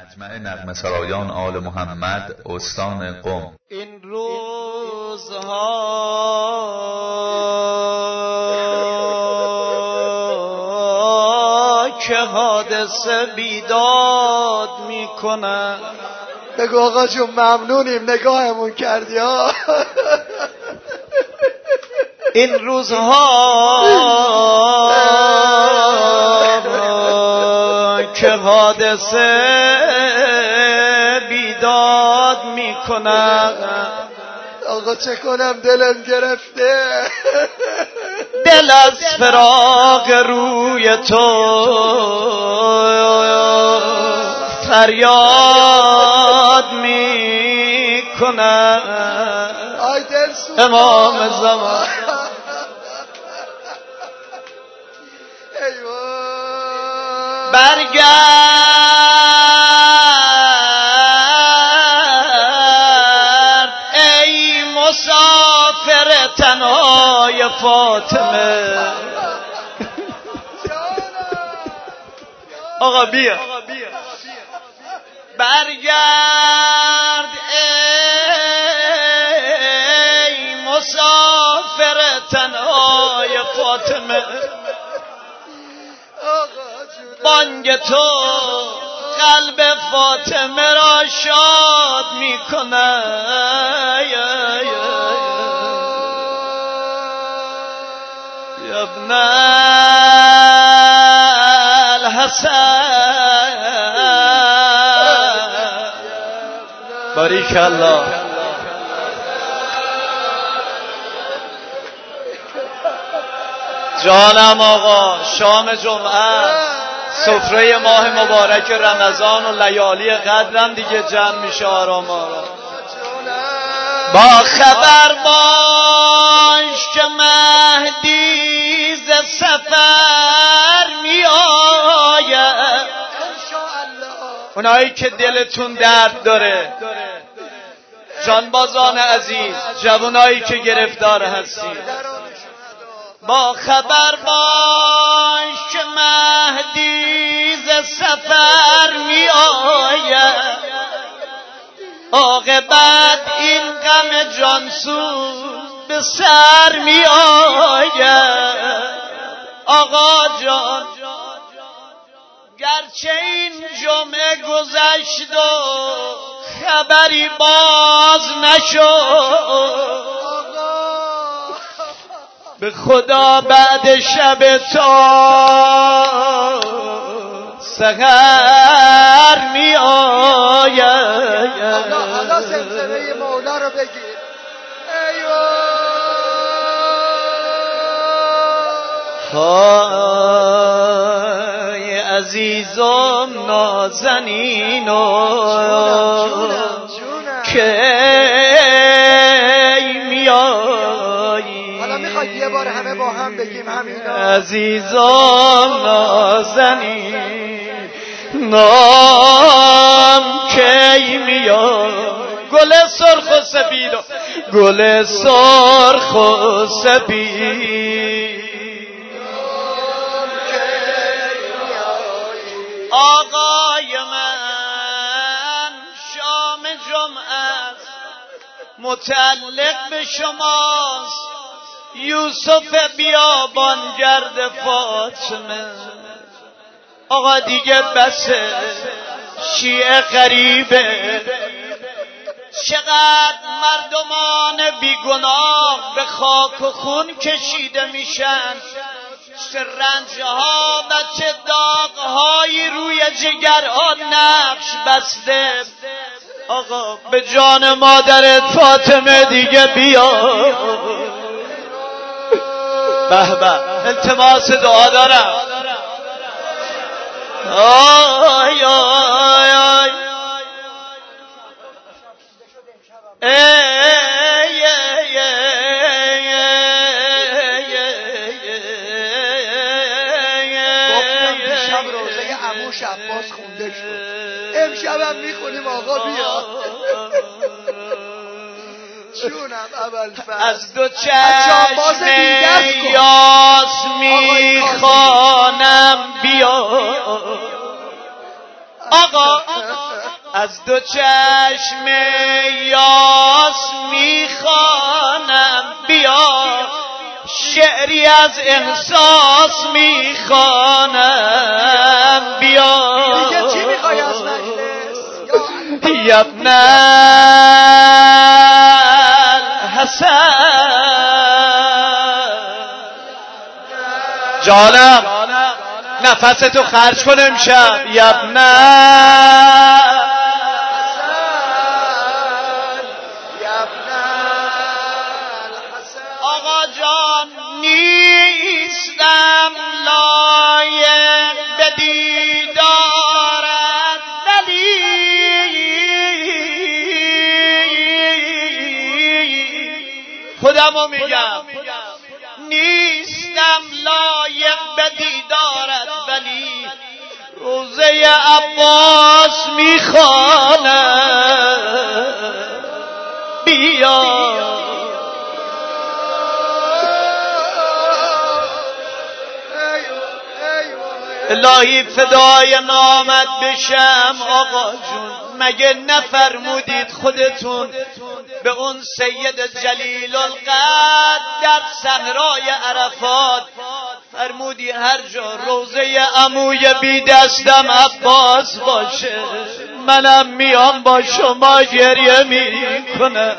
مجمع نغمه سرایان آل محمد استان قم. این روزها که حادثه بیداد میکنن. بگو آقا جون ممنونیم نگاهمون کردی ها. این روزها که حادثه بیداد میکنن. آقا چه کنم دلم گرفته. دل از فراق روی تو فریاد میکنن. آی دل سوخت امام زمان برگرد ای مسافر تنهای فاطمه. آقا بیا برگرد ای مسافر تنهای فاطمه. بانگ تو قلب فاطمه را شاد میکنه. یا ابن الحسن باریک الله. جانم آقا شام جمعه سفره ماه مبارک رمضان و لیالی قدرم دیگه جمع میشه آرام آرام. با خبر باش که مهدی ز سفر می آید. اونایی که دلتون درد داره جانبازان عزیز، جوانایی که گرفتار هستید، با خبر باش که مهدی ز سفر می آید. عاقبت این غم جانسوز به سر می آید. آقا جان گرچه این جمعه گذشت و خبری باز نشد، به خدا بعد شب تا سحر می آید. حالا زمزمه مولا رو بگیر. های عزیزم نازنینم که میایی. حالا میخوای یه بار همه با هم بگیم همینا. عزیزم نازنین نام کی میای. گل سرخ و سپید گل سرخ و سپید. آقای من شام جمعه متعلق به شماست. یوسف بیابانگرد فاطمه. آقا دیگه بسه شیعه غریبه. چقدر مردمان بیگناه به خاک و خون کشیده میشن. چه رنجها و چه داغهایی روی جگرها نقش بسته. آقا به جان مادرت فاطمه دیگه بیا. به به التماس دعا دارم. آی آی آی عموش عباس خونده شد. امشبم میخونیم آقا بیا. جونم ابوالفضل از دو چشم یاس میخوانم بیا. آقا از دو چشم یاس میخوانم، بیا شعری از احساس میخوانم، بیا دیگه چی میخوای از مجلس یا ابن الحسن؟ جانم نفستو خرج کن امشب. یا ابن آقا جان نیستم لایق به دیدارت، ولی خودمو میگم نیستم لایق به دیدارت، ولی روزه عباس میخوانم، بیا الهی فدای نامت بشم. آقا جون مگه نفرمودید خودتون به اون سید جلیل القدر در صحرای عرفات فرمودی هر جا روزه عموی بی دستم عباس باشه منم میام با شما گریه میکنم.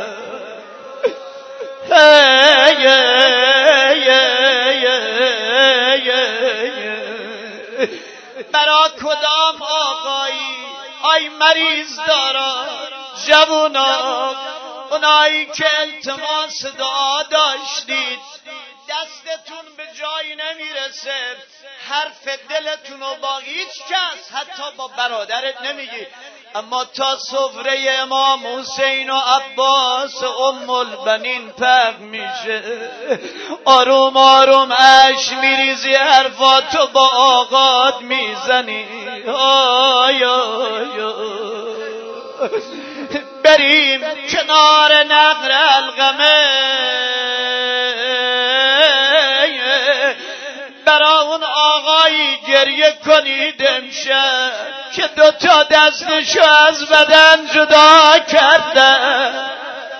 برا کدام آقایی آی مریض دارا جوونا، اونایی که التماس دعا داشتید دستتون به جایی نمیرسه، حرف دلتونو با هیچ کس حتی با برادرت نمیگی، اما تا سفره امام حسین و عباس ام البنین پخ میشه آروم آروم اش میریزی، حرفاتو با آقات میزنی. آی آی بریم کنار نقر القمه برا اون آقایی گریه کنید امشب که دوتا دستشو از بدن جدا کردن،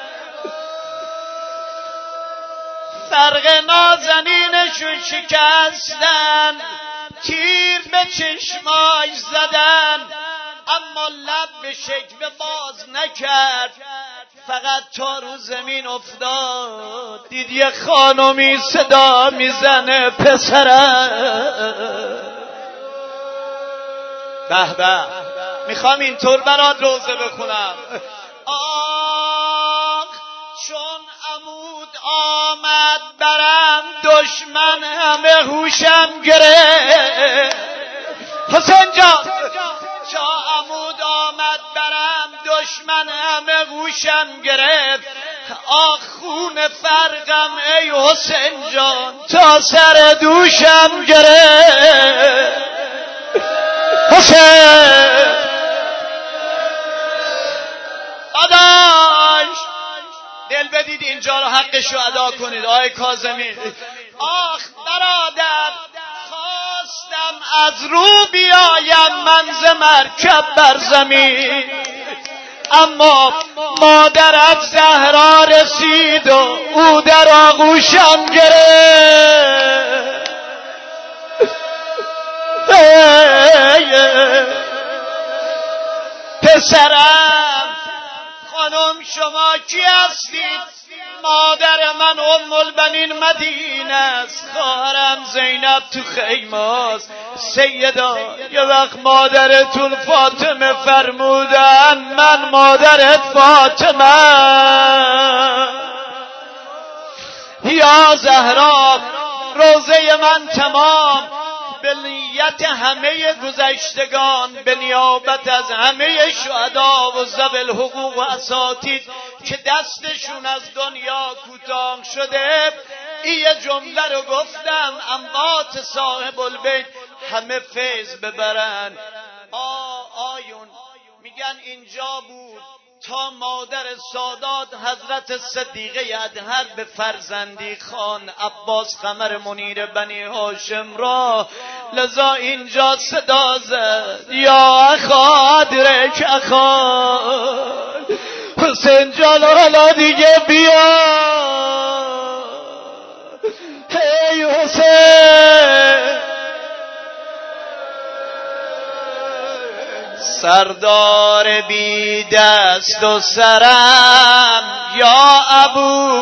فرق نازنینشو شکستن، تیر به چشماش زدن، اما لب به شکوه باز نکرد، فقط تا رو زمین افتاد دید یه خانمی صدا میزنه پسرم. به به میخوام اینطور برات روزه بخونم. آخ چون عمود آمد برم دشمن همه هوشم گرفت. حسین جان چا عمود آمد برم دشمن همه هوشم گرفت، آخ خون فرقم ای حسین جان تا سر دوشم گرفت. حسین داداش دل بدید اینجا رو حقش رو ادا کنید. آقای کاظمی آخ برادر خواستم از رو بیایم من ز مرکب بر زمین، اما مادرت زهرا رسید و او در آغوشم گرفت. پسرم خانم شما کی هستید؟ مادر من ام البنین مدینه است، خواهرم زینب تو خیمه است. سیدا یه وقت مادرتون فاطمه فرمودن من مادرت فاطمه، یا زهرا روزه من تمام به نیت همه گذشتگان، به نیابت از همه شهدا و ذوی الحقوق و اساتید که دستشون از دنیا کوتاه شده، این جمله رو گفتم اموات صاحب البیت همه فیض ببرن. آیون میگن اینجا بود تا مادر سادات حضرت صدیقه اطهر به فرزندی خان عباس قمر منیر بنی هاشم را لذا اینجا صدا زد یا اخا ادرک اخا حسین جان حالا دیگه بیا ای حسین سردار بی دست و سرم یا ابو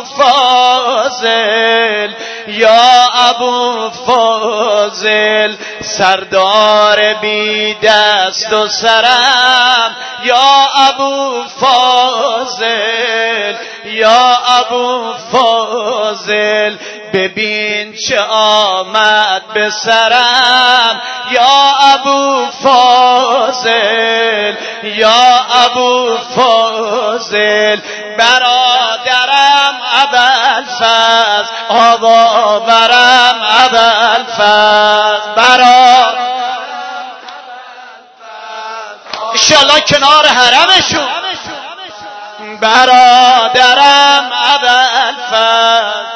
فاضل یا ابو فاضل سردار بی دست و سرم یا ابو فاضل یا ابو فاضل ببین چه آمد به سرم یا ابو فاضل یا ابو فاضل برادرم ابوالفضل آباورم ابوالفضل برادرم انشالله کنار حرمشون برادرم ابوالفضل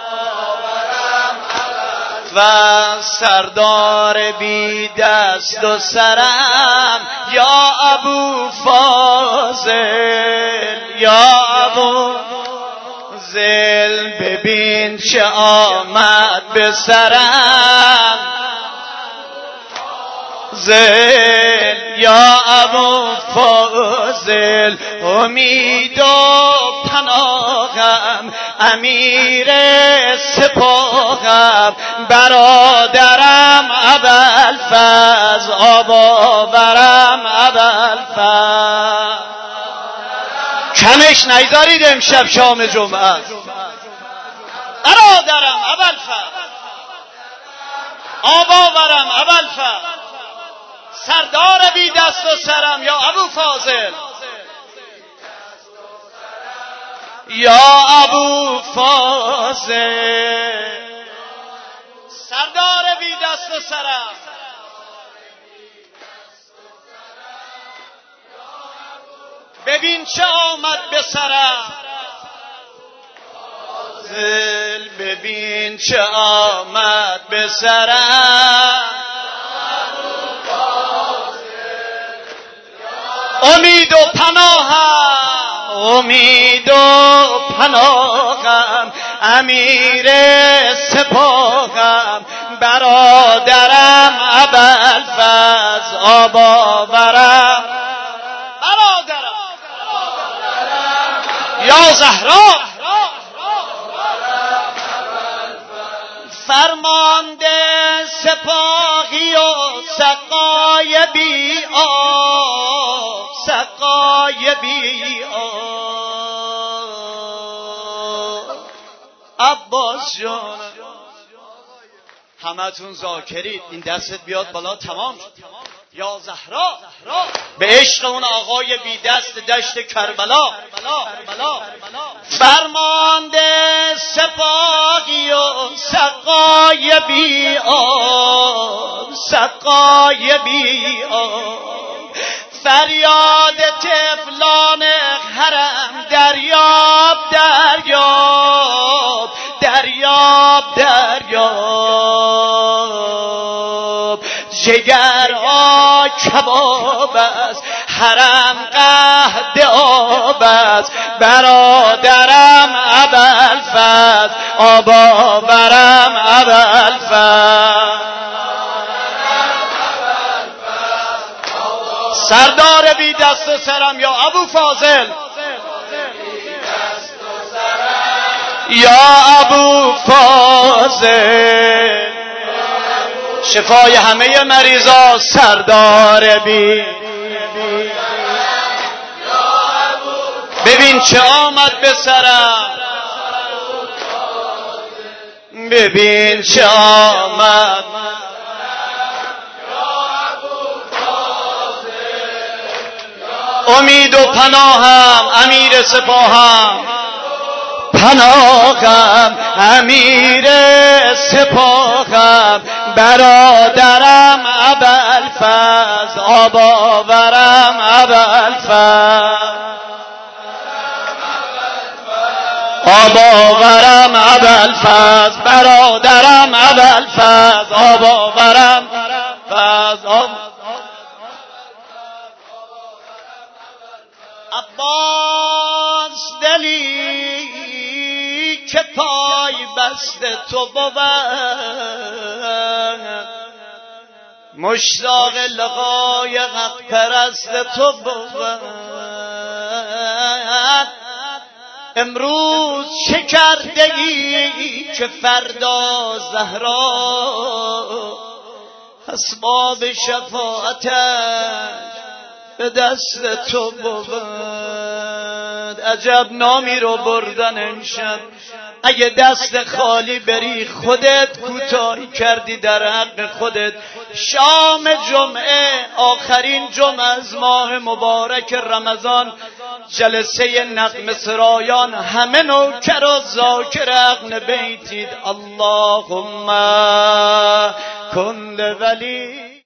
و سردار بی دست و سرم یا ابو فاضل یا ابو فاضل ببین چه آمد به سرم زل یا ابو فاضل امید و پناهم امیر سپاهم برادرم ابوالفضل آباورم ابوالفضل کمش نگذارید امشب شام جمعه برادرم ابوالفضل آباورم ابوالفضل سردار بی دست و سرم یا ابو فاضل یا ابو فاضل سردار بی دست و سرم ببین چه آمد به سرم ببین چه آمد به سرم امید و پناهم امید و پناهم امیر سپاهم برادرم ابوالفضل آباورم برادرم یا زهرا فرمانده سپاهی و سقای بی آب سقای بی آب عباس جان همتون ذاکرید این دستت بیاد بالا تمام شد یا زهرا به عشق اون آقای بی دست دشت کربلا فرمانده سپاهی و سقای بی آب سقای بی آب فریاد طفلان حرم دریاب دریاب دریاب دریاب جگرها کباب است حرم قحط آب است برادرم ابوالفضل آباورم ابوالفضل سردار بی دست و سرم یا ابو فاضل یا ابو فاضل شفای همه مریضا سردار بی ببین چه آمد به سرم ببین چه آمد امید و پناهم امیر سپاهم پناهم امیر سپاهم برادرم ابوالفضل آباورم ابوالفضل آباورم ابوالفضل برادرم ابوالفضل آباورم فضل عباس دلی که پای بست تو بود مشتاق لقای حق پرست تو بود امروز چه کرده ای که فردا زهرا اسباب شفاعتش به دست تو بود عجب نامی رو بردن امشب اگه دست خالی بری خودت کوتاهی کردی در حق خودت شام جمعه آخرین جمعه از ماه مبارک رمضان جلسه نغمه سرایان همه نوکر و ذاکر اهل بیتید اللهم کن ولی